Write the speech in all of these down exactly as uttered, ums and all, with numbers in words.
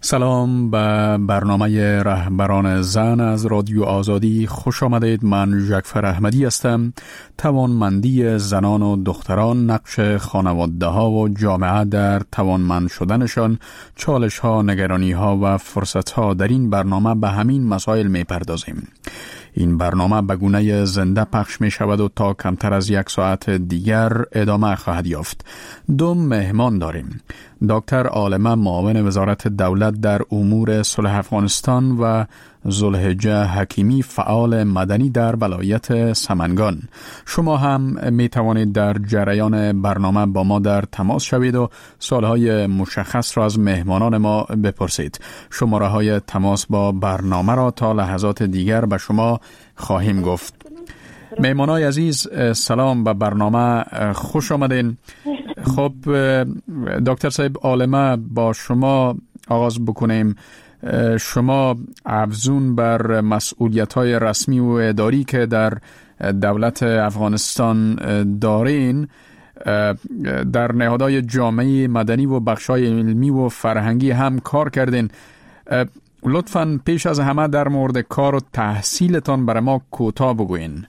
سلام به برنامه رهبران زن از رادیو آزادی خوش آمدید. من ژکفر احمدی هستم. توانمندی زنان و دختران، نقش خانواده ها و جامعه در توانمند شدنشان، چالش ها، نگرانی ها و فرصت ها. در این برنامه به همین مسائل می پردازیم. این برنامه به گونه زنده پخش می شود و تا کمتر از یک ساعت دیگر ادامه خواهد یافت. دو مهمان داریم. دکتر عالمه، معاون وزارت دولت در امور صلح افغانستان، و ذوالحجه حکیمی، فعال مدنی در ولایت سمنگان. شما هم می توانید در جریان برنامه با ما در تماس شوید و سوالهای مشخص را از مهمانان ما بپرسید. شماره های تماس با برنامه را تا لحظات دیگر به شما خواهیم گفت. مهمانای عزیز، سلام به برنامه، خوش آمدین. خب دکتر صاحب عالمه، با شما آغاز بکنیم. شما افزون بر مسئولیت‌های رسمی و اداری که در دولت افغانستان دارین، در نهادهای جامعه مدنی و بخش‌های علمی و فرهنگی هم کار کردین. لطفاً پیش از همه در مورد کار و تحصیلتان برای ما کوتاه بگوین.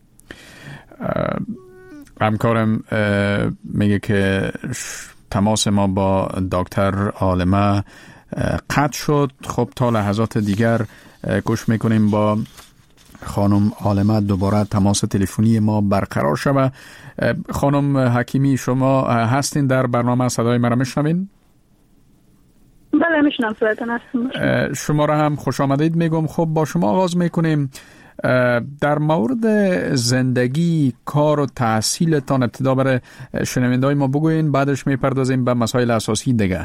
همکارم میگه که تماس ما با دکتر عالمه قطع شد. خب تا لحظات دیگر کوشش میکنیم با خانم عالمه دوباره تماس تلفنی ما برقرار شود. خانم حکیمی، شما هستین در برنامه؟ صدای مرا میشنوین؟ بله میشنم، صداتون هستم. شما را هم خوش آمدید میگم. خب با شما آغاز میکنیم. در مورد زندگی، کار و تحصیلتان ابتدا برای شنونده‌های ما بگوین، بعدش میپردازیم به مسائل اساسی دیگه.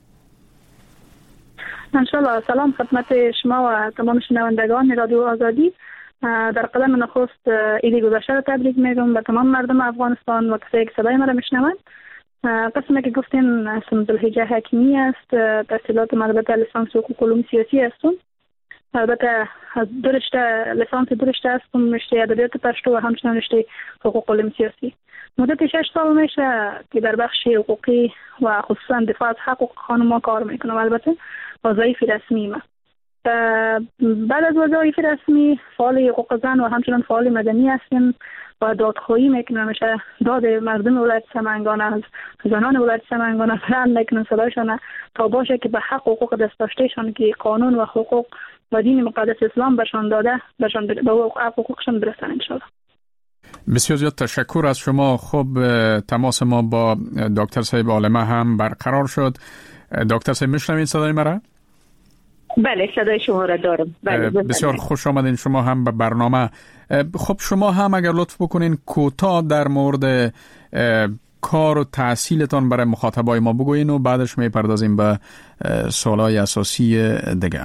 انشالله. سلام خدمت شما و تمام شنوندگان رادیو آزادی. در قدم نخست عید گذشته را تبریک میگم به تمام مردم افغانستان و کسایی که صدای مرا میشنوند. قسمی که گفتین اسم ذوالحجه حکیمی است. تحصیلات مربوطه لیسانس حقوق علوم سیاسی هستم. البته از دو رشته لیسانس دو رشته هستم، رشته ادبیات پشتو و همچنین رشته حقوق علوم سیاسی. مدت شش سال میشه که در بخش حقوقی و خصوصا دفاع از حقوق خانم‌ها کار میکنم. البته وظایف رسمی ما. بعد از وظایف رسمی فعال حقوق زن و همچنین فعال مدنی هستیم و دادخواهی میکنم. میشه داد مردم ولایت سمنگان از زنان ولایت سمنگان بلند میکنم صدایشان تا باشه که به حق و حقوق دست داشتهشان که قانون و حقوق و دین مقدس اسلام بهشان داده بهشان به حقوقشان برسن انشاءالله. بسیار زیاد تشکر از شما. خب تماس ما با دکتر صاحب عالمه هم برقرار شد. دکتر صاحب میشنوید صدای مرا؟ بله صدای شما را دارم. بله بسیار خوش آمدین شما هم به برنامه. خب شما هم اگر لطف بکنین کوتاه در مورد کار و تحصیلتان برای مخاطبای ما بگوین و بعدش میپردازیم به سوالای اساسی دیگه.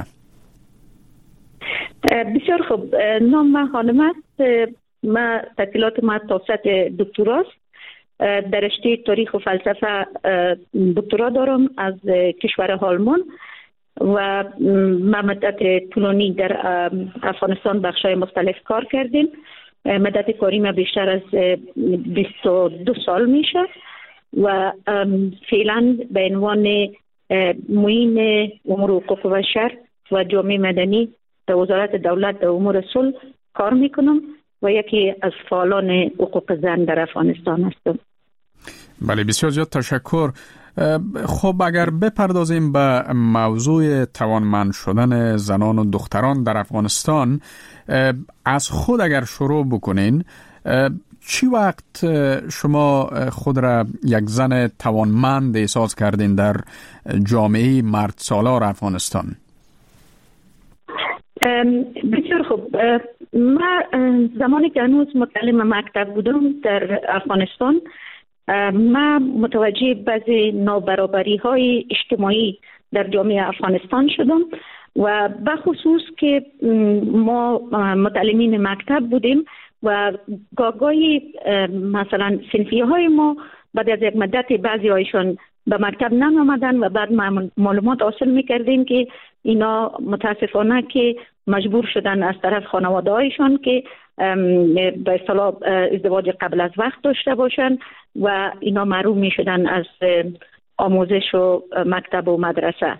بسیار خوب. نام من خانم است. من تحصیلات ما توسط دکتراست. در رشته تاریخ و فلسفه دکترا دارم از کشور آلمان و ما مدت طولانی در افغانستان بخشای مختلف کار کردیم. مدت کاری ما بیشتر از بیست و دو سال میشه و فعلا به عنوان معین امور حقوق بشر و جامعه مدنی در وزارت دولت در امور صلح کار میکنم و یکی از فعالان حقوق زن در افغانستان هستم. بله بسیار زیاد تشکر. خب اگر بپردازیم به موضوع توانمند شدن زنان و دختران در افغانستان، از خود اگر شروع بکنین، چی وقت شما خود را یک زن توانمند احساس کردین در جامعه مرد سالار افغانستان؟ بسیار خوب. من زمانی که هنوز متعلم مکتب بودم در افغانستان، ما متوجه بعضی نابرابری های اجتماعی در جامعه افغانستان شدم و بخصوص که ما متعلمین مکتب بودیم و گاگای مثلا صنفیه های ما بعد از یک مدت بعضی هایشان به مکتب نمی آمدن و بعد ما معلومات حاصل می کردیم که اینا متاسفانه که مجبور شدن از طرف خانواده هایشان که به اصطلاح ازدواج قبل از وقت داشته باشن و اینا محروم می شدن از آموزش و مکتب و مدرسه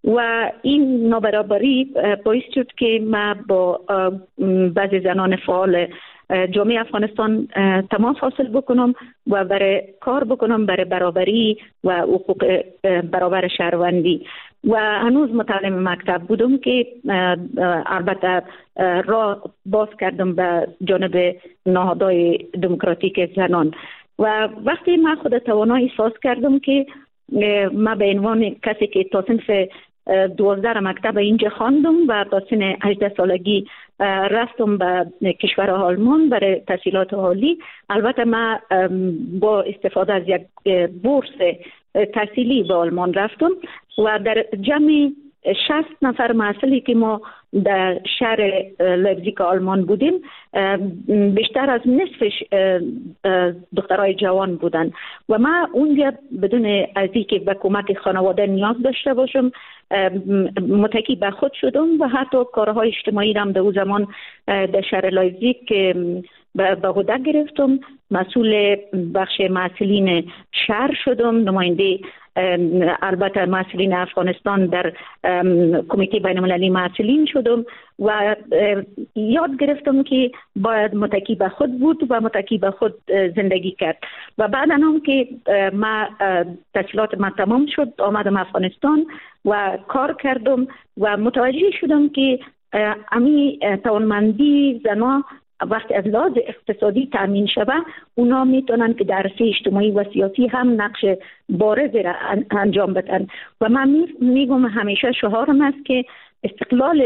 و این نابرابری باعث شد که ما با بعضی زنان فعال جامعه افغانستان تماس حاصل بکنم و برای کار بکنم برای برابری و حقوق برابر شهروندی. و هنوز متعلم مکتب بودم که البته راه باز کردم به جانب نهادهای دموکراتیک زنان. و وقتی من خود توانا احساس کردم که ما به عنوان کسی که تا صنف دوازده مکتب اینجا خواندم و تا سن هجده سالگی رفتم به کشور آلمان برای تحصیلات عالی. البته من با استفاده از یک بورس تحصیلی به آلمان رفتم و در جمع شصت نفر محصلی که ما در شهر لایپزیگ آلمان بودیم، بیشتر از نصفش دخترای جوان بودن و ما اونجا بدون از اینکه به کمک خانواده نیاز داشته باشم متکی به خود شدم و حتی کارهای اجتماعی هم در اون زمان در شهر لایپزیگ به عهده گرفتم. مسئول بخش مسئولین شهر شدم، نماینده البته مسئولین افغانستان در کمیته بین المللی مسئولین شدم و یاد گرفتم که باید متکی به خود بود و متکی به خود زندگی کرد. و بعد هم که ما تحصیلات من تمام شد آمدم افغانستان و کار کردم و متوجه شدم که امی توانمندی زنان وقتی از لحاظ اقتصادی تامین شود، اونا میتونن که در عرصه اجتماعی و سیاسی هم نقش بارزی را انجام بدن. و من میگم همیشه شعارم است که استقلال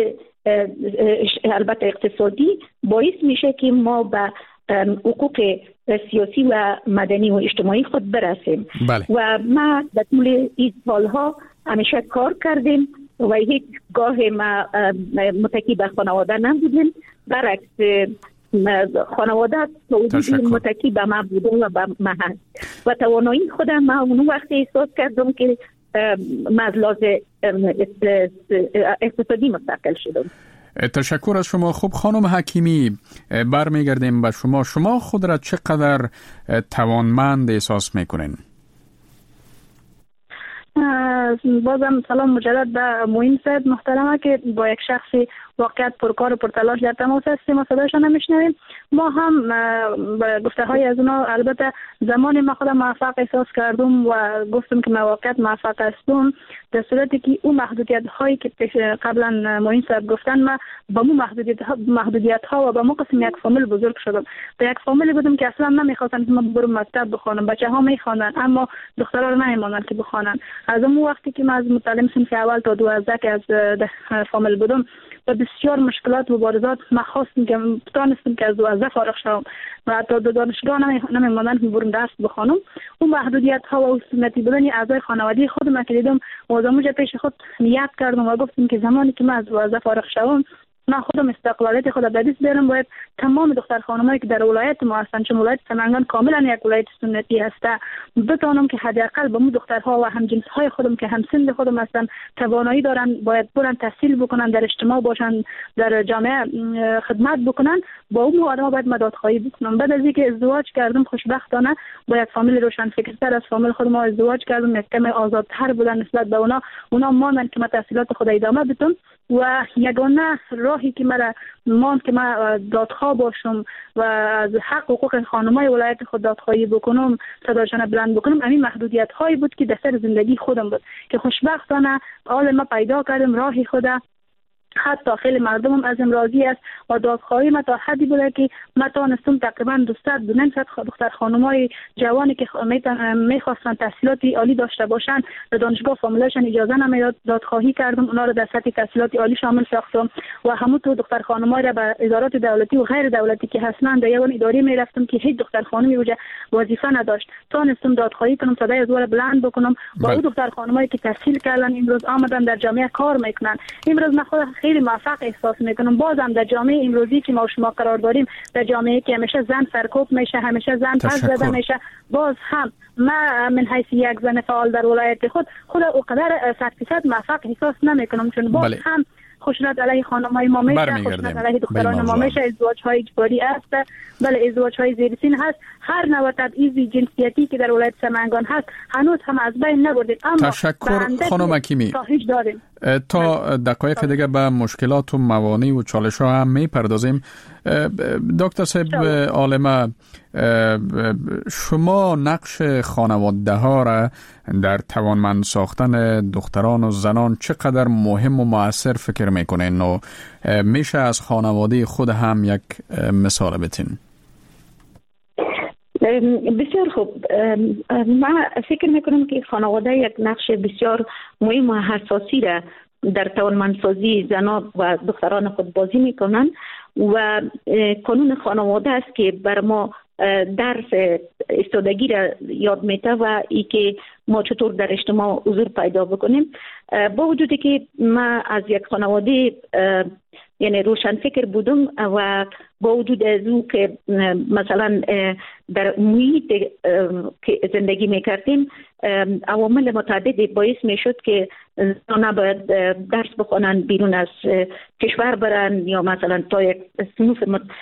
البته اقتصادی باعث میشه که ما به حقوق سیاسی و مدنی و اجتماعی خود برسیم. بله. و ما در طول این سالها همیشه کار کردیم و هیچ گاه ما متکی به خانواده نبودیم، برعکس خانواده توجیه متکی به ما بوده و به ما هست و توانایی خودم ما اون وقتی احساس کردم که ما از لحاظ اقتصادی مستقل شدم. تشکر از شما. خوب خانم حکیمی، برمیگردیم به شما. شما خود را چقدر توانمند احساس میکنین؟ بازم سلام مجدد به معین صاحب محترمه که با یک شخصی واقعیت پرکار و پرتلاش در تماس هستیم و صدایشان نمیشنویم. ما هم به گفته های از اونا البته زمان ما خودم موفق احساس کردم و گفتم که واقعیت موفق هستم در صورتی که اون محدودیت هایی که قبلا معین صاحب گفتن ما با مو محدودیت ها محدودیت ها و با مو قسم یک فامیل بزرگ شدم. به یک فامیلی بودم که اصلا نمیخواستن که ما برم مکتب بخوانم. بچه ها میخوانن اما دخترها رو نمیمونن که بخوانن. از اون وقتی که ما از متعلم صنف اول تا دوازده که از فامیل بودم و بسیار مشکلات و مبارزات ما خواستم که تانستم که از دوازده فارغ شوم و حتی دو دانشگاه نمیمونن که برم درس بخوانم. اون محدودیت ها و سنتی بودن اعضای خانواده خودم که دیدم و از اونجا پیش خود نیت کردم و گفتم که زمانی که من از دوازده فارغ شوم من خودم استقلالیت خود به دست بیارم، باید تمام دختر خانمایی که در ولایت ما هستن، چون ولایت سمنگان کاملا یک ولایت سنتی هسته، بتونم که حداقل با مو دخترها و همجنس های خودم که همسن خودم هستن توانایی دارن باید برن تحصیل بکنن، در اجتماع باشن، در جامعه خدمت بکنن، با اون آدما باید مدادخواهی بکنم. بعد از اینکه ازدواج کردم خوشبختانه با یک فامیل روشن فکرتر از فامیل خودم ازدواج کردم، یک کم آزادتر بودن نسبت به اونا. اونا ماندن که من تحصیلات خود ادامه بدم و یگانه راهی که مرا ماند که من دادخواه باشم و از حق حقوق خانمای ولایت خود دادخواهی بکنم، صداشان بلند بکنم، همین محدودیت هایی بود که در سر زندگی خودم بود که خوشبختانه حال ما پیدا کردم راهی خودم. حتی خیلی مردمم از این راضی است و دادخواهی ما تا حدی بوده که ما تانستم تقریبا دویست دو نیم دختر خانمای جوانی که میخواستن تحصیلات عالی داشته باشن به دانشگاه فامیلشان اجازه نمیداد، دادخواهی کردم اونا رو در سطح تحصیلات عالی شامل ساختم و همون تو دختر خانمای را به ادارات دولتی و غیر دولتی که هستن در یگان اداره میرفتم که هیچ دختر خانمی وجه وظیفه نداشت، تانستم دادخواهی کنم، صدای از ور بلند بکنم با اون دختر خانمایی که تحصیل کردن امروز آمدن در جامعه کار میکنن. امروز من خود خیلی موفق احساس میکنم. بازم در جامعه امروزی که ما و شما قرار داریم، در جامعه که همیشه زن سرکوب میشه، همیشه زن پس زده میشه، باز هم ما من حیث یک زن فعال در ولایت خود خود اوقدر صد فیصد موفق احساس نمیکنم، چون باز بله. هم خشونت علیه خانم‌های ما میشه، خشونت علیه دختران ما میشه، ازدواج‌های اجباری است، بله ازدواج‌های زیرسین هست، هر نوع تبعیض جنسیتی که در ولایت سمنگان هست هنوز هم از بین نبرده. اما تشکر خانم حکیمی. تا دقایق دیگه به مشکلات و موانع و چالش ها هم می پردازیم. دکتر صاحب عالمه، شما نقش خانواده ها را در توانمند ساختن دختران و زنان چقدر مهم و مؤثر فکر میکنین و میشه از خانواده خود هم یک مثال بتین؟ بسیار خوب. من فکر میکنم که خانواده یک نقش بسیار مهم و حساسی را در توانمندسازی زنان و دختران خود بازی میکنند و قانون خانواده است که بر ما درس استادگی را یاد میده و ای که ما چطور در اجتماع حضور پیدا بکنیم. با وجودی که من از یک خانواده یعنی روشن فکر بودم و با وجود از او که مثلا در محیط که زندگی میکردیم عوامل متعددی باعث میشد که زنان باید درس بخوانن، بیرون از کشور برن یا مثلا تا یک صنوف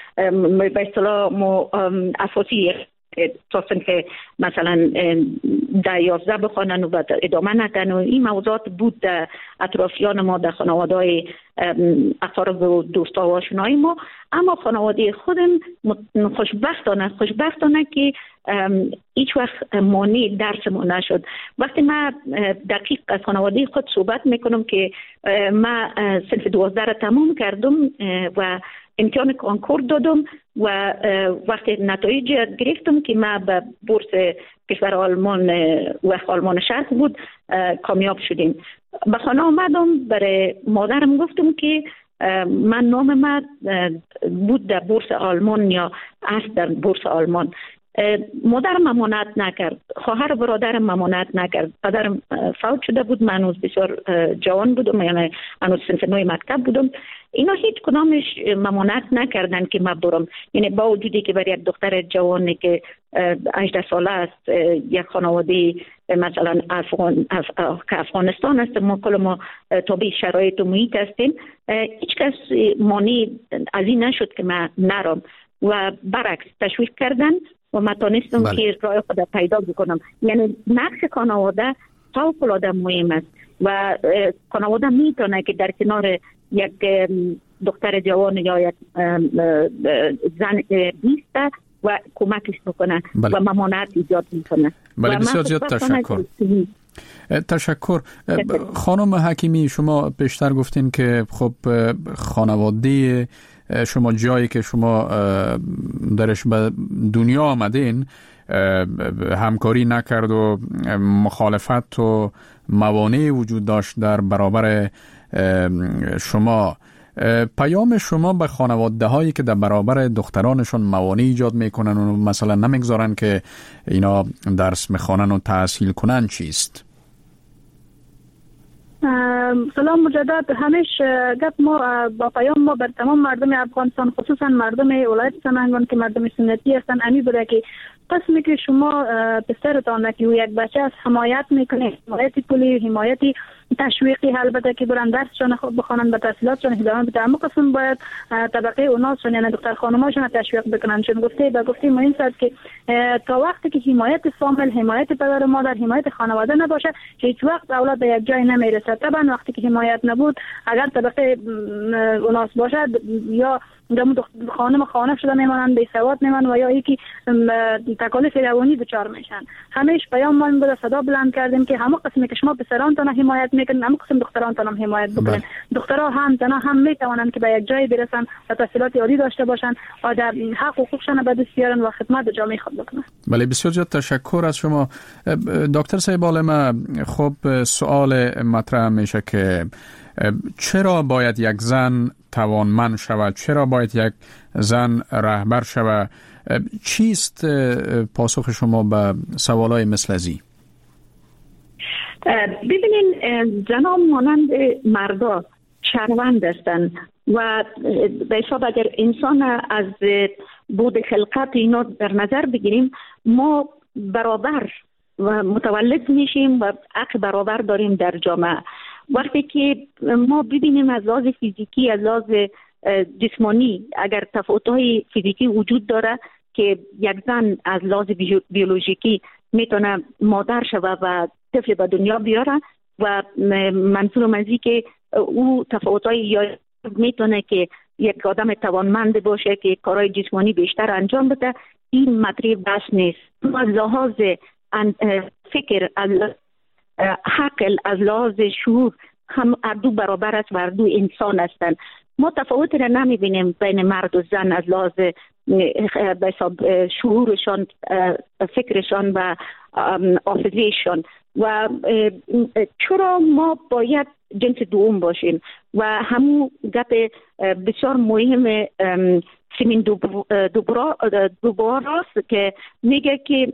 به اصطلاح اساسی تا که مثلا ده یازده بخوانن و بعد ادامه ندن و این موضوعات بود در اطرافیان ما، در خانواده های اقارب و دوستا و آشنای ما. اما خانواده خودم خوشبختانه خوشبختانه که هیچ وقت مانع درس ما نشد. وقتی من دقیق از خانواده خود صحبت میکنم که من صنف دوازده را تمام کردم و امتحان کنکور دادم و وقتی نتایج گرفتم که من به بورس کشور آلمان و آلمان شرق بود کامیاب شدیم. به خانه آمدم، برای مادرم گفتم که من نام من بود در بورس آلمان یا است در بورس آلمان. مادرم ممانعت نکرد، خواهر و برادرم ممانعت نکرد. پدرم فوت شده بود، من هنوز بسیار جوان بودم، یعنی هنوز صنف نو مکتب بودم. اینا هیچ کدامش ممانعت نکردن که من برم. یعنی با وجودی که برای یک دختر جوانی که هجده ساله است، یک خانواده مثلا افغان اف... که افغانستان است، ما کل ما تابع شرایط و محیط هستیم، هیچ کس مانع از این نشد که من نرم و برعکس تشویق کردن و من تانستم بله. که راه خود پیدا بکنم. یعنی نقش خانواده فوق‌العاده مهم است و خانواده میتونه که در کنار یک دختر جوان یا یک زن بیسته و کمکش بکنه بله. و ممانعت ایجاد میکنه. بله، بسیار زیاد تشکر. تشکر. خانم حکیمی، شما بیشتر گفتین که خب خانواده شما جایی که شما درش به دنیا آمدین همکاری نکرد و مخالفت و موانع وجود داشت در برابر شما. پیام شما به خانواده هایی که در برابر دخترانشون موانع ایجاد میکنن و مثلا نمیگذارن که اینا درس میخوانن و تحصیل کنن چیست؟ سلام مجدد. همیش گپ ما با پیام ما بر تمام مردم افغانستان، خصوصا مردم ولایت سمنگان که مردم سنتی هستن، امی بوده که قسمی که شما پسرتان که یک بچه از حمایت میکنه، حمایت پولی، حمایت تشویقی، البته که برن درسشون بخونن، به تحصیلاتشون ادامه بدن، اما قسم باید طبقه اوناشون یعنی دختر خانماشون تشویق بکنن. چون گفته با گفته ما این صد که تا وقتی که حمایت فامیل، حمایت پدر و مادر، حمایت خانواده نباشه، هیچ وقت اولاد به یک جای نمیرسه. طبعا وقتی که حمایت نبود، اگر طبقه اوناس باشد یا دم خانم خانه شده میمانند، بی سواد میمانند و یا یکی تکالیف روانی دچار میشن. همیش پیام ما این بود، صدا بلند کردیم که همه قسمی که شما پسرانتان حمایت میکنن، همه قسم دخترانتان هم حمایت بکنن. دخترها هم زنا هم میتوانند که به یک جای برسن و تحصیلات عالی داشته باشن و در حق و حقوقشان به دست بیارن و خدمت جامعه خود بکنن. بله، بسیار زیاد تشکر از شما دکتر صاحب عالمه. خب سوال مطرح میشه که چرا باید یک زن توانمند شود؟ چرا باید یک زن رهبر شود؟ چیست پاسخ شما به سوالای مثل ازی؟ ببینین، زنان مانند مردا شهروند هستند و به حساب اگر انسان از بود خلقت اینا در نظر بگیریم، ما برابر و متولد میشیم و حق برابر داریم در جامعه. وقتی که ما ببینیم از لحاظ فیزیکی، از لحاظ جسمانی اگر تفاوت‌های فیزیکی وجود داره که یک زن از لحاظ بیولوژیکی میتونه مادر شوه و طفل به دنیا بیاره و منظورم از این که او تفاوت‌های یا میتونه که یک آدم توانمند باشه که کارهای جسمانی بیشتر انجام بده، این مطلب بس نیست. از لحاظ فکر، از عقل، از لحاظ شعور هم اردو برابر است و اردو انسان هستند. ما تفاوت را نمیبینیم بین مرد و زن از لحاظ به حساب شعورشان، فکرشان و حافظهشان. و چرا ما باید جنس دوم باشیم و همون گپ بسیار مهم سیمین دوبار است که میگه که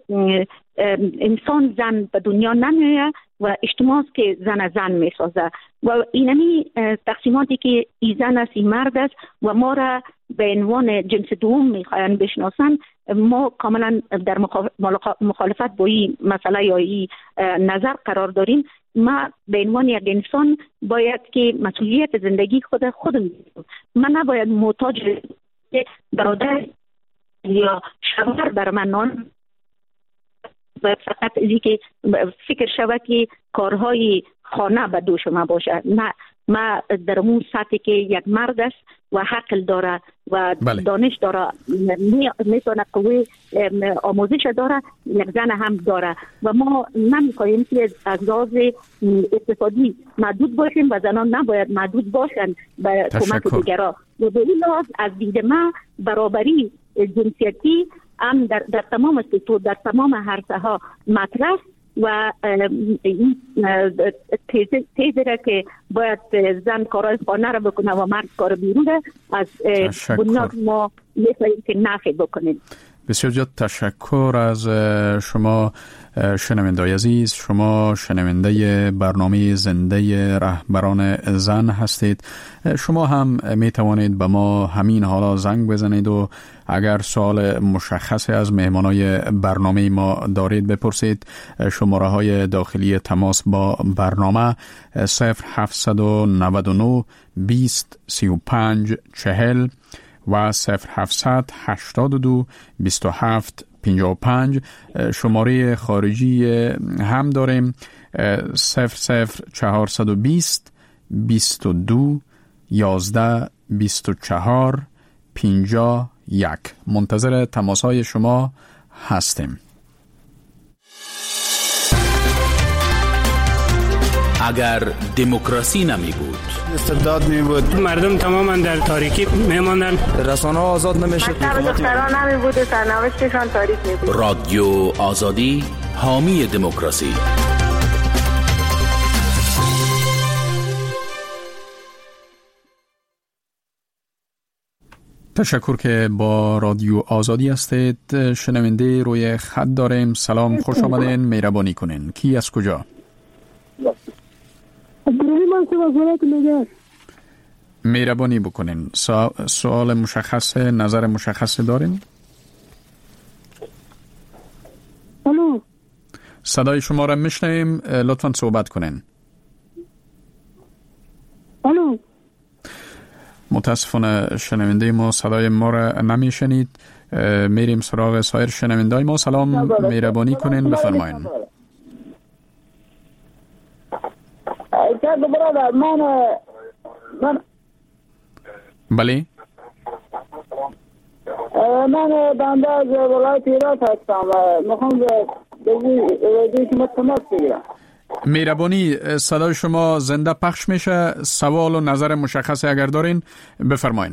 انسان زن به دنیا نمیاد و اجتماع است که زن زن میسازه و اینمی تقسیماتی که ای زن است ای مرد است و ما را به عنوان جنس دوم میخواین بشناسن، ما کاملا در مخالفت با این مسئله یا این نظر قرار داریم. ما به عنوان یک انسان باید که مسئولیت زندگی خود خودم بگیرم. من نباید محتاج برادر یا شوهر بر من نان و فقط ازی که فکر شود که کارهای خانه به دوش ما باشه. نه، ما در اون سطحی که یک مرد است و حقل داره و بله. دانش داره، میتونه قوی آموزش داره، یک زن هم داره و ما نمیخواهیم که از لحاظ اقتصادی محدود باشیم و زنان نباید محدود باشن به کمک دیگران. و به این لحاظ از دید ما برابری جنسیتی هم در, در تمام سکتور، در تمام عرصه ها مطرح و این تیزی را که باید زن کارهای خانه را بکنه و مرد کار بیرون از بنیاد ما میخواییم که نفی بکنیم. بسیار زیاد تشکر از شما شنونده‌های عزیز. شما شنونده برنامه زنده رهبران زن هستید. شما هم می توانید به ما همین حالا زنگ بزنید و اگر سوال مشخصی از مهمانای برنامه ما دارید بپرسید. شماره های داخلی تماس با برنامه صفر هفتصد و نود و نه بیست سی و پنج چهل و صفر هفتصد هشتاد و دو بیست و هفت پنجاه و پنج. شماره خارجی هم داریم صفر صفر چهارصد و بیست بیست و دو یازده بیست و چهار پنجاه یک. منتظر تماس های شما هستیم. اگر دموکراسی نمی بود، استبداد می بود، مردم تماما در تاریکی می ماندن، رسانه ها آزاد نمی شد، مکتب دختران نمی بود و سرنوشتشان تاریک می بود. رادیو آزادی حامی دموکراسی. تشکر که با رادیو آزادی هستید. شنونده روی خط داریم. سلام، خوش آمدین، مهربانی کنین. کی از کجا؟ مهربانی بکنین. سوال مشخص، نظر مشخص دارین؟ الو، صدای شما را میشنویم، لطفاً صحبت کنین. الو، متاسفانه شنونده ما صدای ما را نمیشنید. میریم سراغ سایر شنونده ما. سلام، مهربانی کنین، بفرمایین. من من بله، من بنده از ولایت هرات هستم. میخوام به شما تماس بگیرم. مهربانی، صدای شما زنده پخش میشه. سوال و نظر مشخصی اگر دارین بفرمایین.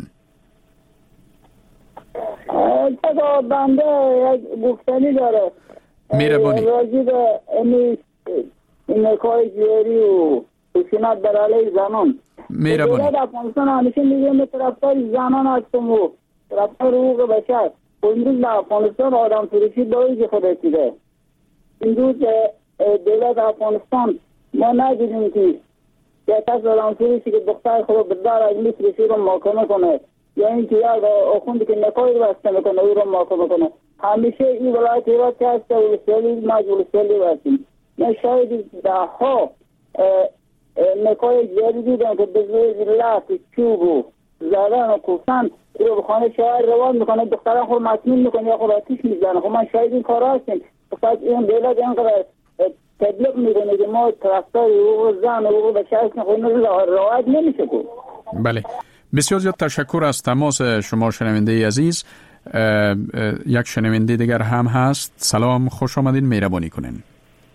تا بنده یک گفتنی داره. مهربانی. راجع به این نکای جوری و خشونت بر علیه زنان. مهربانی. دولت افغانستان همیشه میگه طرفدار زنان هستم و طرفدار حقوق بشر. امروز در افغانستان آدم فروشی دایی خودش دیده. امروز دولت افغانستان ما ندیدیم که یک کس آدم فروشی که دختر خود به دار از میفروشی رو محاکمه کنه یا اینکه یک آخوندی که نکاحی بسته میکنه او رو محاکمه کنه. همیشه این ولایت هرات که هسته ولسوالی مجلسوالی بستیم. من شاید ده ها نکاح جاری دیدم که به زیر لحظ چوب و زدن و کفتن رو به خانه شاعر روان میکنه، دختران خود مطمین میکنه یا خود آتیش میزنه. خب من شاید این کار هستیم. فقط این دولت اینقدر تبلیغ میکنه که ما طرفدار حقوق زن و حقوق بشر هستیم، خب رعایت نمیشه که. بله، بسیار زیاد تشکر از تماس شما شنونده عزیز. اه، اه، یک شنونده دیگر هم هست. سلام، خوش آمدین، مهربانی کنین.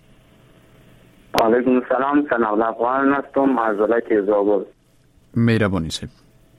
علیکم السلام، سناب افغان هستم از ولایت زابل. مهربانی سید.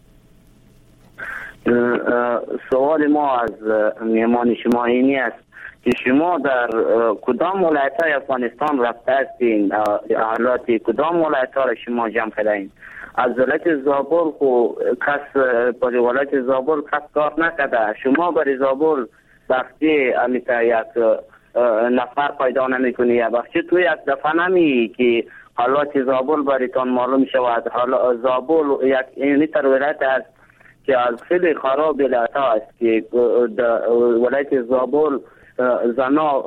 سوال ما از میهمان شما اینی است که شما در کدام ولایت های افغانستان رفته هستین؟ احالات کدام ولایت ها را شما جمع کردین؟ از ولایت زابل خو کس بر ولایت زابل کس کار نکرده. شما بر زابل وقتی امیتا یک نفر پیدا نمی کنی، یا وقتی تو یک دفعه نمی که حالات زابل برایتان معلوم شود. حالا زابل یک اینی تر ولایت است که از خیلی خراب ولایت است که ولایت زابل زنا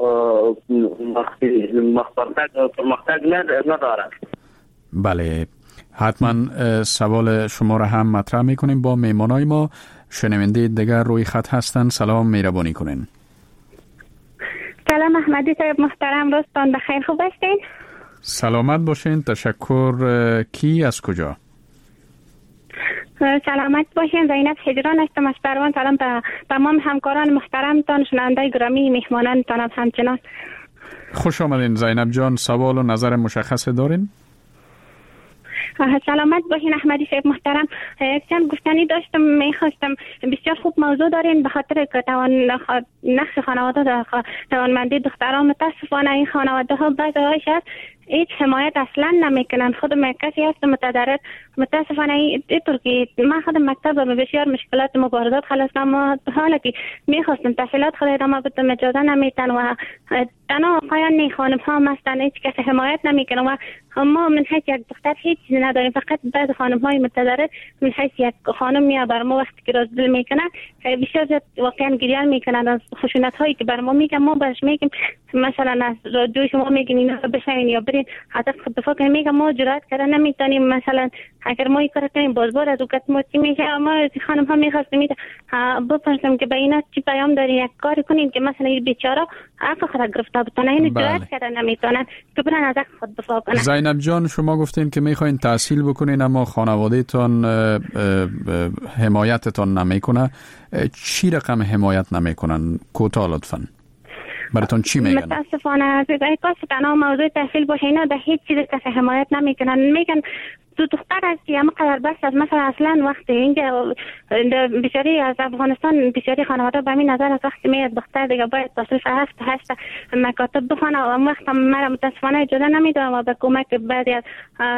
مختلف ندارد. بله، حتما سوال شما را هم مطرح میکنیم با میمانای ما. شنونده دیگر روی خط هستن. سلام، مهربانی کنین. سلام احمدی صاحب محترم، روزتان بخیر، خوب هستین؟ سلامت باشین، تشکر. کی از کجا؟ سلامت باشین، زینب هجران هستم از پروان. سلام به تمام همکاران محترمتان، شنونده گرامی، مهمانانتان همچنان. خوش آمدین زینب جان. سوال و نظر مشخص دارین؟ سلامت باشین احمدی صاحب محترم. چند گفتنی داشتم، میخواستم. بسیار خوب موضوع دارین، به خاطر که توان نقش خانواده در توانمندی دختران. متاسفانه این خانواده ها بعضی هایش هست هیچ حمایت اصلا نمیکنن. خود من کسی هستم متضرر، متاسفانه اینطور که من خودم مکتب به بسیار مشکلات مبارزات خلاصم، و حالا که میخواستم تحصیلات خود ادامه بدم اجازه نمیتن و تنها پایان خانم ها هستن، هیچ کس حمایت نمیکنه و ما من حیث یک دختر هیچ چیزی نداریم. فقط بعض خانم های متضرر من حیث یک خانم یا بر ما وقتی که رازدل میکنن بسیار زیاد واقعا گریان میکنن از خشونت هایی که بر ما میگن. ما برش میگیم مثلا از رادیو شما میگین اینا بشین یا برین حتی خود دفاع کنیم، میگم ما جرأت کردن نمیتونیم. مثلا اگر ما این کار کنیم بازبار از اوقات ما چی میشه. ما خانم ها میخواستم میده بپرسم که به اینا چی پیام دارین، یک کاری کنین که مثلا این بیچاره عفو خود گرفته بتونه. این جرأت کردن نمیتونن که برن از خود دفاع کنن. زینب جان، شما گفتین که میخواین تحصیل بکنین اما خانواده تان حمایتتان نمیکنه. چی رقم حمایت نمیکنن؟ کوتاه لطفاً براتون چی میگن؟ متاسفانه عزیز، ای کاش تنها موضوع تحصیل باشه، اینا به هیچ چیز کسی حمایت نمیکنن. میگن تو دختر هستی اما قدر بس از مثلا اصلا وقتی اینجا بیچاری از افغانستان بیچاری خانواده به این نظر از وقتی میاد دختر دیگه باید تصریف هست هست مکاتب بخونه و اون وقت مرا متاسفانه اجازه نمیدونم و به کمک بعضی از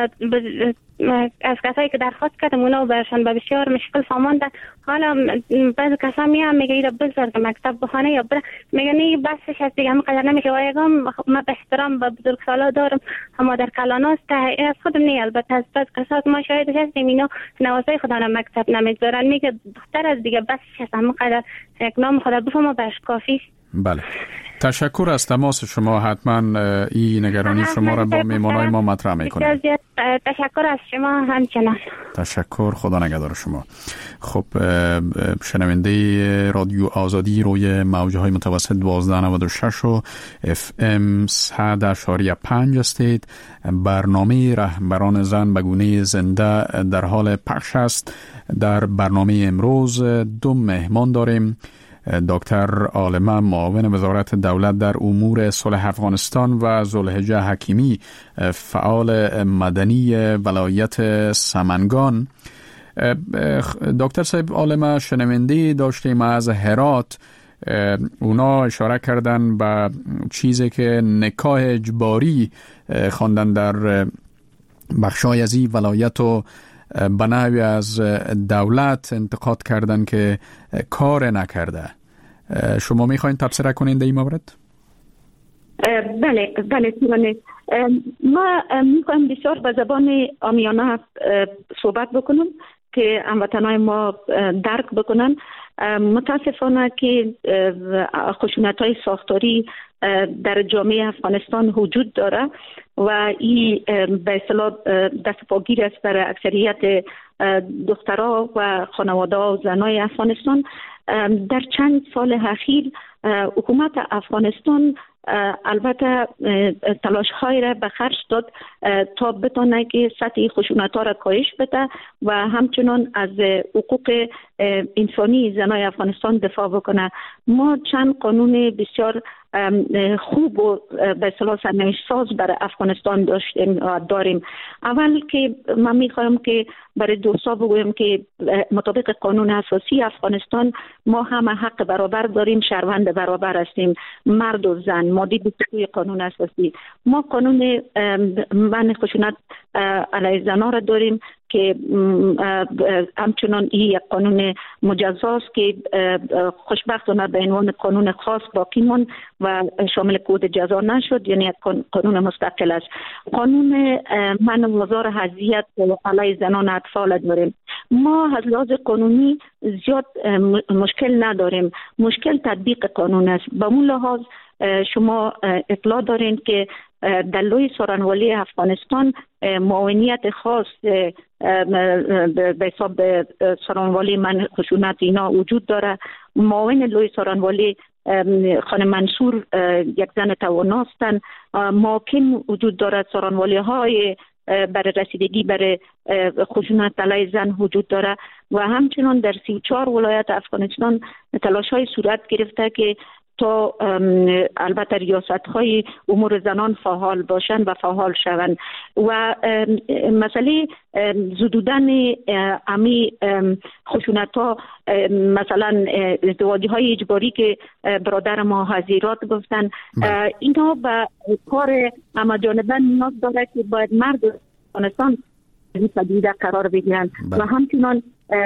از کسایی که درخواست کردم اونا برشان به بسیار مشکل فهموندن. حالا بعضی کسا میان میگه ایرا بذار که مکتب بخونه یا بره، میگن این بسش هست دیگه همقدر نمیشه. و یکم من به احترام به بزرگسالا دارم اما در کلاناست از خودم نی، البته از بعض کسا ما شاهدش هستیم اینا نوازای خدا را مکتب نمیذارن. میگه دختر از دیگه بسش هست همقدر یک نام خدا بفهمه برش کافی. بله، تشکر از تماس شما. حتما این نگرانی شما را با میمانای ما مطرح میکنیم. تشکر از شما همچنان. تشکر، خدا نگهدار شما. خب، شنونده رادیو آزادی روی موجهای متوسط دوازده نود و شش و اف ام صد اشاری پنج هستید. برنامه رهبران زن به گونه زنده در حال پخش است. در برنامه امروز دو مهمان داریم. دکتر عالمه، معاون وزارت دولت در امور صلح افغانستان، و ذوالحجه حکیمی، فعال مدنی ولایت سمنگان. دکتر صاحب عالمه، شنونده داشتیم از هرات، اونا اشاره کردن به چیزی که نکاح اجباری خواندن در بخشای از این ولایت و به نحوی از دولت انتقاد کردن که کار نکرده. شما میخواین تبصره کنین در این مورد؟ بله بله بله. ما میخوایم بسیار به زبان عامیانه صحبت بکنم که هموطنان ما درک بکنن. متاسفانه که خشونت‌های ساختاری در جامعه افغانستان وجود داره و این به اصطلاح دست پاگیر است برای اکثریت دخترها و خانواده و زنای افغانستان. در چند سال اخیر حکومت افغانستان البته تلاش های را به خرج داد تا بتونه که سطح خشونت ها را کاهش بده و همچنان از حقوق انسانی زنای افغانستان دفاع بکنه. ما چند قانون بسیار خوب و به اصطلاح سرنوشت ساز برای افغانستان داشتیم داریم. اول که من میخوایم که برای دوستا بگویم که مطابق قانون اساسی افغانستان ما همه حق برابر داریم، شهروند برابر هستیم، مرد و زن. ماده بیست و دو قانون اساسی. ما قانون منع خشونت علیه زنان را داریم که همچنان این یک قانون مجزاست که خوشبختانه به عنوان قانون خاص باقی ماند و شامل کد جزا نشد، یعنی یک قانون مستقل است. قانون منع و آزار اذیت علیه زنان اطفال داریم. ما از لحاظ قانونی زیاد مشکل نداریم، مشکل تطبیق قانون است. به اون لحاظ شما اطلاع دارین که در لوی سخنرانی افغانستان معاونیت خاص به حساب سخنرانی من خشونت اینا وجود داره. معاون لوی سخنرانی خانم منصور یک زن تواناستن. ماکن وجود دارد، سخنرانی های برای رسیدگی برای خشونت علیه زن وجود داره و همچنان در سی و چهار ولایت افغانستان تلاش های صورت گرفته که تا البته ریاست های امور زنان فعال باشند و فعال شوند و مسئله زدودن امی خشونت ها، مثلا ازدواج های اجباری که برادر ما حضیرات گفتن، اینا به کار اما جانبه نیاز داره که باید مرد افغانستان پدیده قرار بگیرند و همچنان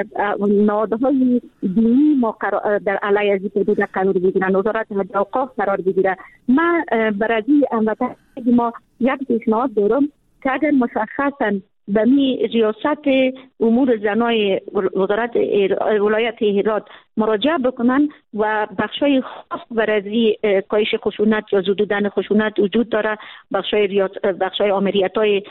نهادهای دینی ما در علیه از این پدیده قرار بگیرند، وزارت حج اوقاف قرار بگیره. من برای هموطنان ما یک پیشنهاد دارم که اگر مشخصا به می ریاست امور زنای وزارت ولایت هرات مراجعه بکنن و بخشای خاص برای کاهش خشونت یا زدودن خشونت وجود داره، بخشای بخشای آمریت‌های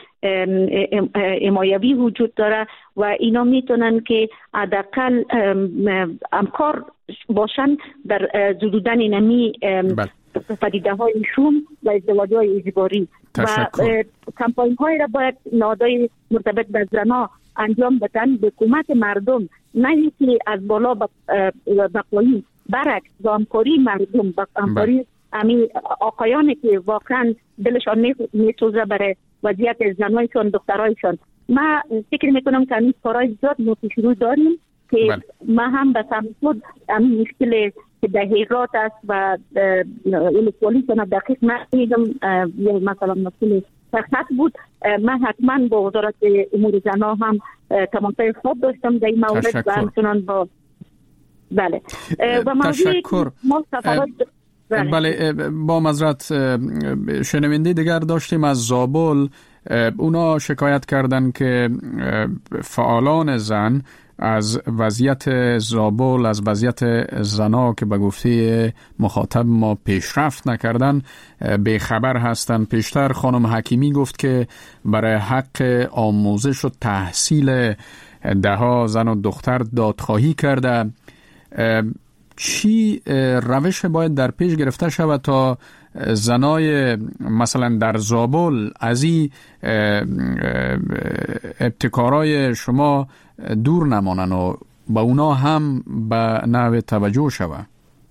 حمایوی وجود داره و اینا میتونن که حداقل همکار باشن در زدودن نمی پدیده های شوم و ازدواج های اجباری و کمپاین های را باید نهادهای مرتبط به زنها انجام بدن به کمک مردم، نه اینکه از بالا به پایین، برعکس با همکاری مردم، با همکاری همین آقایانی که واقعا دلشان میسوزه برای وضعیت زنایشان دخترایشان. ما فکر میکنم که همین کارهای زیاد ما پیش رو داریم که ما هم به سمت همین مشکل که در هرات است و الکترولیک و دقیق نمیدم مثلا مسئله سخت بود. من حتما با وزارت امور زنها هم تماسهای خوب داشتم در این مورد و همچنان با بله و تشکر. بله. بله با معذرت شنونده دیگر داشتیم از زابل. اونا شکایت کردن که فعالان زن از وضعیت زابل، از وضعیت زنا که به گفته مخاطب ما پیشرفت نکردن به خبر هستن. پیشتر خانم حکیمی گفت که برای حق آموزش و تحصیل دهها زن و دختر دادخواهی کرده. چی روش باید در پیش گرفته شود تا زنای مثلا در زابل از این ابتکارای شما دور نمانن و با اونا هم به نوع توجه شود؟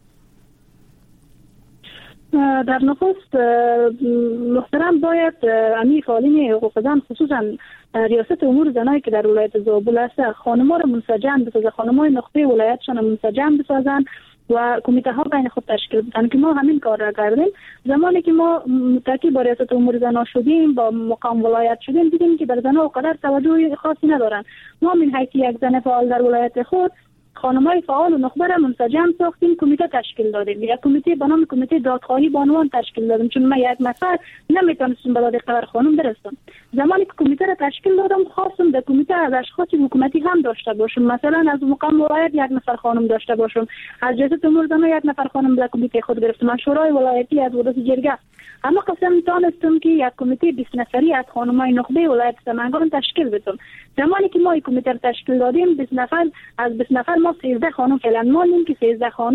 در نخست محترم باید امی فعالین حقوق زن خصوصا ریاست امور زنایی که در ولایت زابل است خانم‌ها را منسجم بسازن، خانم‌های نقطه ولایتشان منسجم بسازن و کمیته ها بین خود تشکیل بدن که ما همین کار را کردیم. زمانی که ما متکی با ریاست امور زنان شدیم، با مقام ولایت شدیم، دیدیم که بر زنها اونقدر توجه خاصی ندارن. ما من حیث یک زن فعال در ولایت خود خانم‌های فعال و نخبه را منسجم ساختیم، کمیته تشکیل دادیم، یک کمیته به نام کمیته دادخواهی بانوان تشکیل دادیم، چون من یک نفر نمیتونستم به داد خبر خانم برسم. زمانی که کمیته را تشکیل دادم خواستم در کمیته از اشخاص حکومتی هم داشته باشم، مثلا از مقام ولایت یک نفر خانم داشته باشم، از ریاست امور زنان یک نفر خانم در کمیته خود گرفتم، از شورای ولایتی، از ودوس جرگه. اما قسم تانستم که یک کمیته بیست نفری از خانم‌های نخبه ولایت سمنگان تشکیل بدم. زمانی که ما این کمیته را تشکیل دادیم بیست نفر از بیست نفر ما سیزده خانم فعلا مانیم که سیزده خانم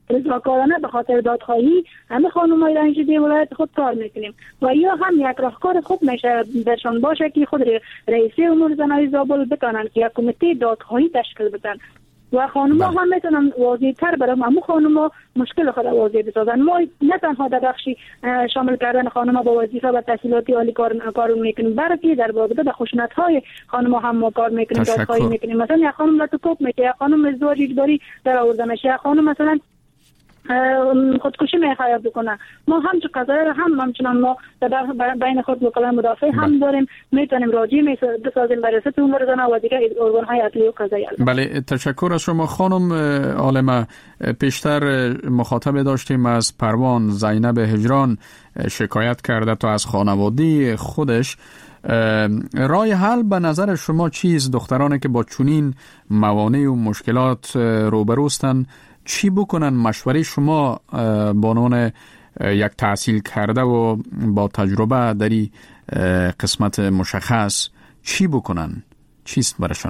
رضاکارانه به خاطر دادخواهی همه خانم‌های رنج دی ولایت خود کار میکنیم و یا هم یک راهکار خوب میشه درشان باشه که خود رئیس امور زنای زابل بتونن که یک کمیته دادخواهی تشکیل بدن و خانم‌ها هم میتونن واضح‌تر برای همون خانم‌ها مشکل خود واضح بسازن. ما نه تنها در بخش شامل کردن خانم‌ها با وظیفه و تحصیلاتی عالی کار کار میکنیم، بلکه در رابطه با خشونت‌های خانم‌ها هم ما کار میکنیم، دادخواهی میکنیم. مثلا یک خانم را تو کوپ میشه، یک خانم ازدواج اجباری در آورده میشه، یک خانم مثلا خودکشی میخواد بکنه. ما همچون قضایی هم همچنان ما در بین خود وکلای مدافع هم داریم، میتونیم راجع بسازیم برای ست امور زن و دیگر ارگان‌های عدلی و قضایی. بله، تشکر از شما خانم عالمه. پیشتر مخاطب داشتیم از پروان زینب هجران شکایت کرده تا از خانواده خودش. رای حل به نظر شما چیست؟ دخترانی که با چنین موانع و مشکلات روبروستن چی بکنن؟ مشوره شما بانون یک تحصیل کرده و با تجربه در این قسمت مشخص چی بکنن؟ چیست برشان؟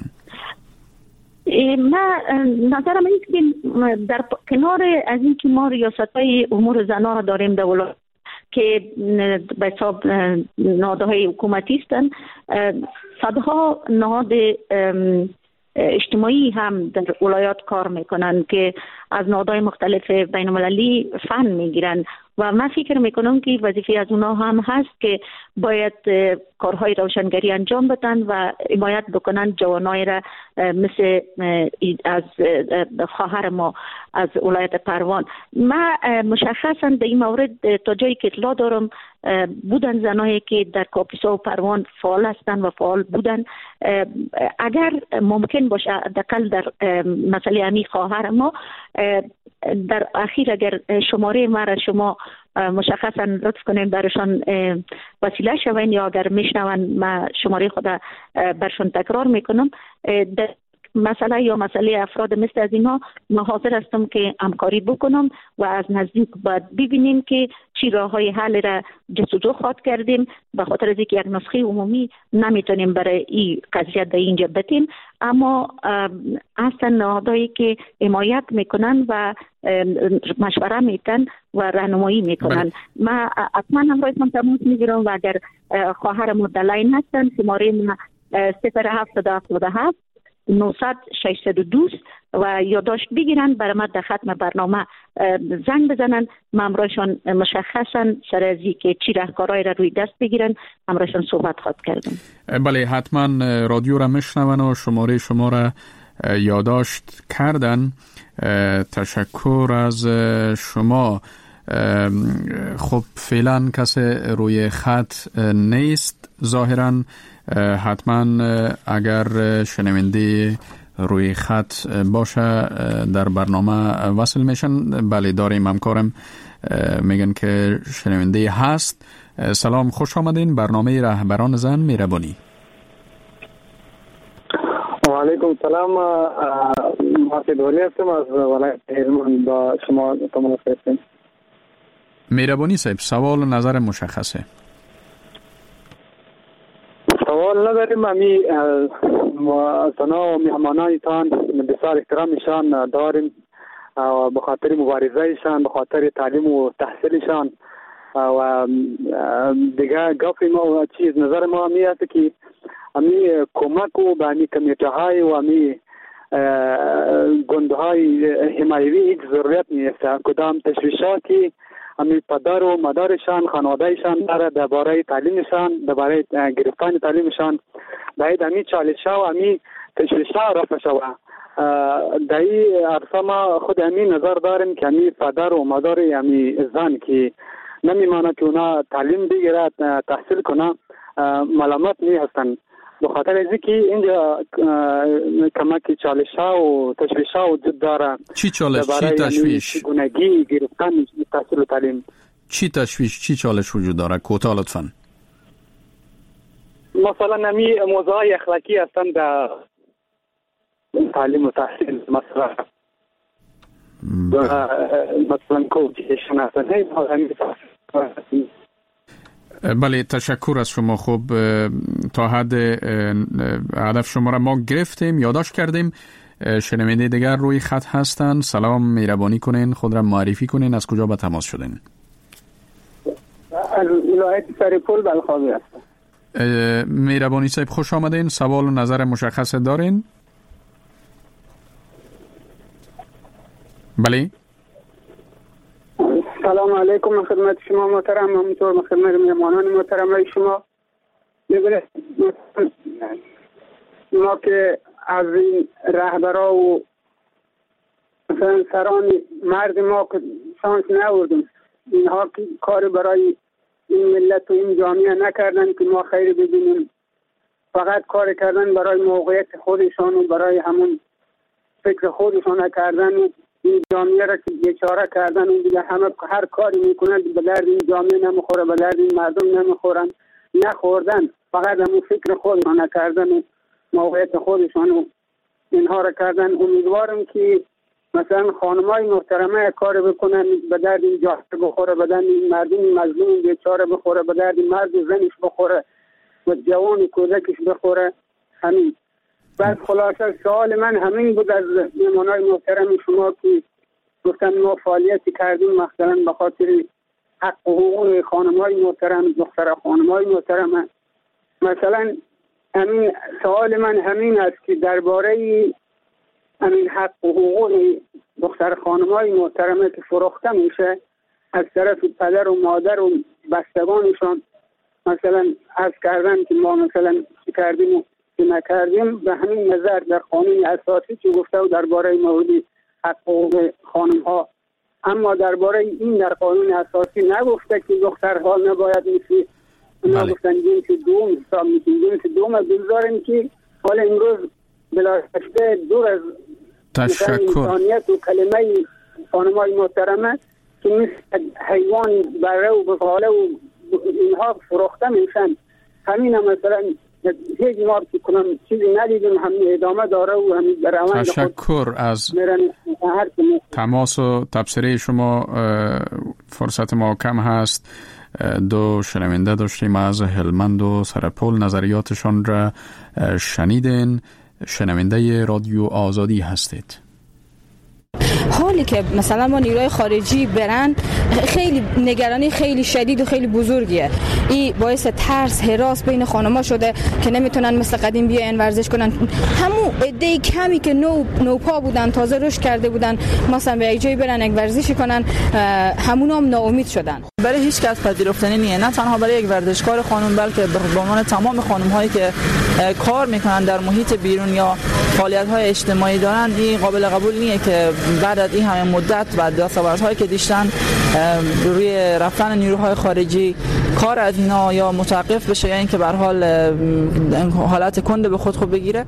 من نظرم این که در کنار از این که ما ریاست‌های امور زنان داریم در ولایت که به حساب نهادهای حکومتی هستند، صدها نهاد اجتماعی هم در ولایات کار میکنن که از نهادهای مختلف بین المللی فن میگیرن و من فکر میکنم که وظیفه از اونا هم هست که باید کارهای روشنگری انجام بدن و حمایت بکنن جوانای را مثل از خواهر ما از ولایت پروان. من مشخصا در این مورد تا جایی که اطلاع دارم بودن زنایی که در کاپیسا و پروان فعال هستن و فعال بودن. اگر ممکن باشه دقل در مسئله امی خواهر ما در اخیر اگر شماره ما را شما مشخصا لطف کنیم برشان وسیله شوین یا اگر میشنون ما شماره خود برشان تکرار میکنم، در مسئله یا مسئله افراد مثل از اینها ما حاضر هستم که همکاری بکنم و از نزدیک باید ببینیم که چی راه های حل را جستجو خواهد کردیم. به خاطر از اینکه یک نسخه عمومی نمیتونیم برای این قضیه در اینجا بتیم، اما اصلا نهادهایی که حمایت میکنن و مشوره میتن و راهنمایی میکنن. ما حتما همراهتان تماس میگیرم و اگر خواهر ما در لاین هستن شماره ما صفر هفت هفت هفت نهصد ششصد و دو و یادداشت بگیرن برای ما در ختم برنامه زنگ بزنن. ما همراهشان مشخصا سر از که چی راهکارهای را روی دست بگیرن همراهشان صحبت خواهد کردم. بله، حتما رادیو را میشنون و شماره شما را یادداشت کردن. تشکر از شما. خب فعلا کسی روی خط نیست ظاهرا. حتما اگر شنونده روی خط باشه در برنامه وصل میشن. بله داریم، همکارم میگن که شنونده هست. سلام، خوش آمدین. برنامه رهبران زن مهربانی. و علیکم سلام. محمد ولی هستم از ولایت هلمند. با شما تماس گرفتیم. مهربانی صاحب، سوال و نظر مشخصه. سوال نداریم. امی سنا و مهمانایتان بسیار احترامشان داریم به خاطر مبارزهشان، به خاطر تعلیم و تحصیلشان و دیگه گفت ما چیز نظر ما امی است که امی کمک و به امی کمیته های و امی گنده های حمایوی هیچ ضرورت نیست. کدام تشویشاتی امی پدر و مادرشان، خانوادهشان در درباره تعلیمشان، درباره گرفتن تعلیمشان باید امی چالش‌ها و امی تشویش‌ها رفع شود. در این عرصه ما خود امی نظر داریم که امی پدر و مادر امی زن که نمیماند که اونا تعلیم بگیرد، تحصیل کنه، ملامت می هستند. به خاطر از اینکه اینجا کمک چالش‌ها و تشویش‌ها وجود داره. چی چالش؟ چی تشویش؟ چگونگی گرفتن تحصیل و تعلیم. چی تشویش؟ چی چالش وجود داره؟ کوتاه لطفاً. مثلا نمی موضوعات اخلاقی هستن در تعلیم و تحصیل. مثلا مثلا کوچیشن هستن. بله، تشکر از شما. خب تا حد هدف شما را ما گرفتیم، یادداشت کردیم. شنونده دیگر روی خط هستن. سلام، مهربانی کنین خود را معرفی کنین، از کجا به تماس شدین؟ از ولایت سرپل بلخابی هستم. مهربانی صاحب خوش آمدین. سوال و نظر مشخص دارین؟ بله. سلام علیکم خدمت شما محترم، همینطور خدمت مهمانان محترم شما. می‌بینید ما که از این رهبرا و مثلا سران مرد ما که شانس نوردیم، اینها که کار برای این ملت و این جامعه نکردن که ما خیر ببینیم، فقط کار کردن برای موقعیت خودشان و برای همون فکر خودشان کردن و این جامعه را که بیچاره کردن و دیگه همه هر کاری میکنن به درد این جامعه نمیخوره، به درد این مردم نمیخورن، نخوردن، فقط همون فکر خودشان کردن و موقعیت خودشان و اینها را کردن. امیدوارم که مثلا خانمای محترمه کار بکنن به درد این جامعه بخوره، به درد این مردم مظلوم بیچاره بخوره، به درد مرد و زنش بخوره و جوان و کودکش بخوره. همین. بس خلاصه سوال من همین بود از مهمانای محترم شما که گفتن ما فعالیتی کردیم مثلا به خاطر حق و حقوق خانمای محترم، دختر خانمای محترم. مثلا همین سوال من همین است که درباره همین حق و حقوق دختر خانمای محترمه که فروخته میشه از طرف پدر و مادر و بستگانشان، مثلا عرض کردن که ما مثلا چی کردیم و چی نکردیم، به همین نظر در قانون اساسی که گفته و درباره مورد حق و حقوق خانم ها، اما درباره این در قانون اساسی نگفته که دخترها نباید میشه اونا گفتن جنس دوم حساب میشه. جنس دوم بگذاریم که حالا امروز بلاشته دور از انسانیت و کلمه خانمای محترمه که مثل حیوان بره و بفاله و اینها فروخته میشن. همین هم مثلا هیچ ما کنم چیزی ندیدیم، همین ادامه داره و همین در روند تشکر از تماس و تبصره شما. فرصت ما کم هست. دو شنونده داشتیم از هلمند و سرپل، نظریاتشان را شنیدین. شنونده رادیو آزادی هستید. حالی که مثلا ما نیروهای خارجی برن خیلی نگرانی خیلی شدید و خیلی بزرگیه. این باعث ترس هراس بین خانم‌ها شده که نمیتونن مثل قدیم بیاین ورزش کنن. همون عده کمی که نو نوپا بودن، تازه رشد کرده بودن، مثلا به یک جایی برن یک ورزشی کنن، همونا هم ناامید شدن. برای هیچ کس پذیرفتنی نیست، نه تنها برای یک ورزشکار خانم بلکه به عنوان تمام خانم‌هایی که کار میکنن در محیط بیرون یا فعالیت‌های اجتماعی دارن. این قابل قبول نیست که بعد از این همه مدت بعد دستاوردهایی که داشتن روی رفتن نیروهای خارجی کار از اینا یا متوقف بشه یا اینکه به هر حال حالت کنده به خود خود بگیره.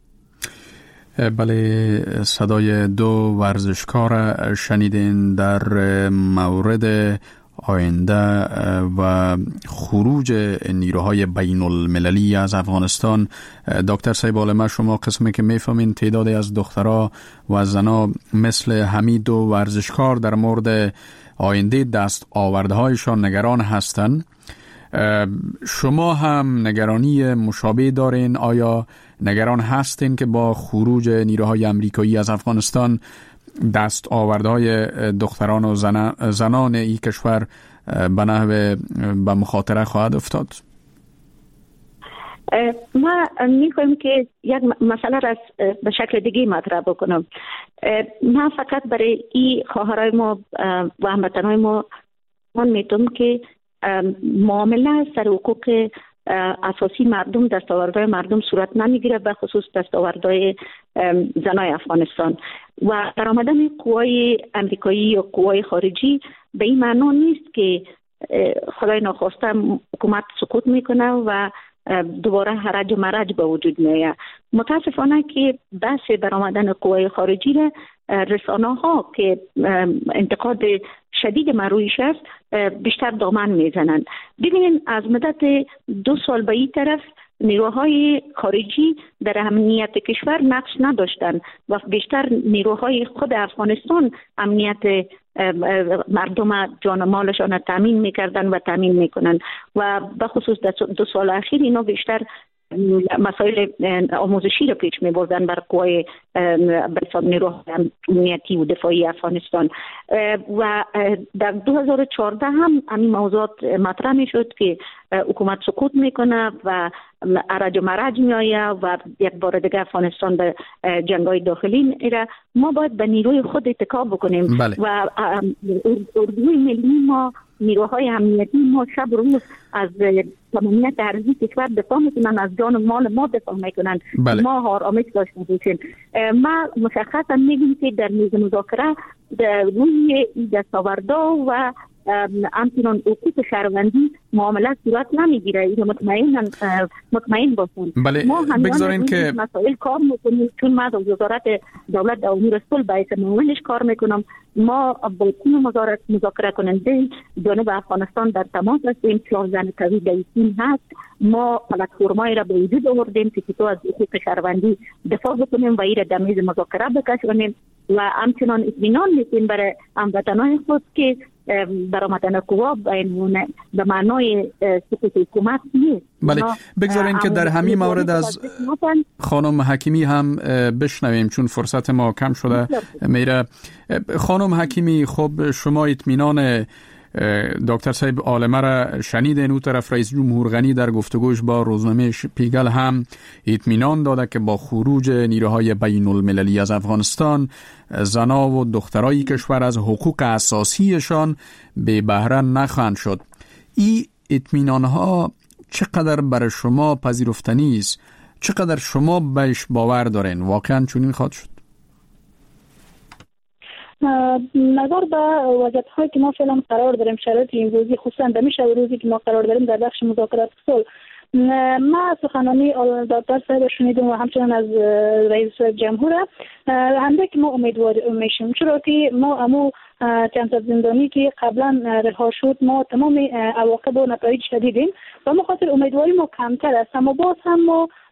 بله، صدای دو ورزشکار شنیدین در مورد آینده و خروج نیروهای بین المللی از افغانستان. دکتر سیبالمه، شما قسمی که میفهمین تعدادی از دخترها و زنا مثل همین دو ورزشکار در مورد آینده دست آورده هایشان نگران هستند. شما هم نگرانی مشابه دارین؟ آیا نگران هستین که با خروج نیروهای امریکایی از افغانستان دست آوردهای دختران و زن... زنان این کشور به نحو به مخاطره خواهد افتاد؟ ما میخوایم که یک مسئله را به شکل دیگه مطرح بکنم. ما فقط برای این خواهرای ما و هموطنای ما من میتونم که معامله سر حقوق اساسی مردم، دستاوردهای مردم صورت نمیگیره، به خصوص دستاوردهای زنای افغانستان و در آمدن قوای امریکایی یا قوای خارجی به این معنا نیست که خدای ناخواسته حکومت سقوط میکنه و دوباره حرج و مرج به وجود میاد. متاسفانه که بحث برآمدن قوای خارجی را رسانه ها که انتقاد شدید مرویش است بیشتر دامن میزنند. ببینید از مدت دو سال به این طرف نیروهای خارجی در امنیت کشور نقش نداشتند و بیشتر نیروهای خود افغانستان امنیت مردم جان مالشان را تامین میکردن و تامین میکنن و به خصوص دو سال اخیر اینا بیشتر مسائل آموزشی رو پیش می بردن بر قوای بسیار نیروهای امنیتی و دفاعی افغانستان و در دو هزار و چهارده هم همین موضوعات مطرح می شد که حکومت سقوط میکنه و ارج و مرج می آید و یک بار دیگه افغانستان به جنگ‌های داخلی میره. ما باید به نیروی خود اتکا بکنیم. بله. و اردوی ملی ما، نیروهای امنیتی ما شب روز از تمامیت ارضی کشور دفاع میکنن، از جان و مال ما دفاع میکنن. بله. ما آرامش داشته باشیم. ما مشخصا میگیم که در میز مذاکره روی دستاوردها و همچنان حقوق شهروندی معاملات صورت نمیگیره. اینو مطمئن مطمئن باشیم. بله. ما بگذارین که مسائل کار میکنیم، چون ما در وزارت دولت دائمی رسول باعث معاونش کار میکنم. ما با تیم مذاکره کننده جانب افغانستان در تماس هستیم. چهارزن قوی در تیم هست. ما پلتفرمایی را به وجود آوردیم که تو از حقوق شهروندی دفاع بکنیم و این را در میز مذاکره بکشونیم و همچنان اطمینان میدیم برای هموطنان خود که برآمدن قوا به معنای سقوط حکومت نیست. بله. بگذارین که در همین مورد از خانم حکیمی هم بشنویم چون فرصت ما کم شده میره. خانم حکیمی، خب شما اطمینان دکتر صاحب عالمه را شنیدین. او طرف رئیس جمهور غنی در گفتگوش با روزنامه شپیگل هم اطمینان داده که با خروج نیروهای بین المللی از افغانستان زنا و دخترای کشور از حقوق اساسیشان به بهره نخواهند شد. این اطمینان ها چقدر برای شما پذیرفتنی است؟ چقدر شما بهش باور دارین؟ واقعا چنین خواهد شد؟ نظر به وضعیت هایی که ما فعلا قرار داریم، شرایط این روزی خصوصا در میشه روزی که ما قرار داریم در بخش مذاکرات صلح، ما سخنانی دکتر صاحب شنیدیم و همچنان از رئیس جمهور هنده که ما امیدوار میشیم، چرا که ما امو چند زندانی که قبلا رها شد ما تمام عواقب و نتایج شدیدیم و ما خاطر امیدواری ما کمتر است، اما باز هم ما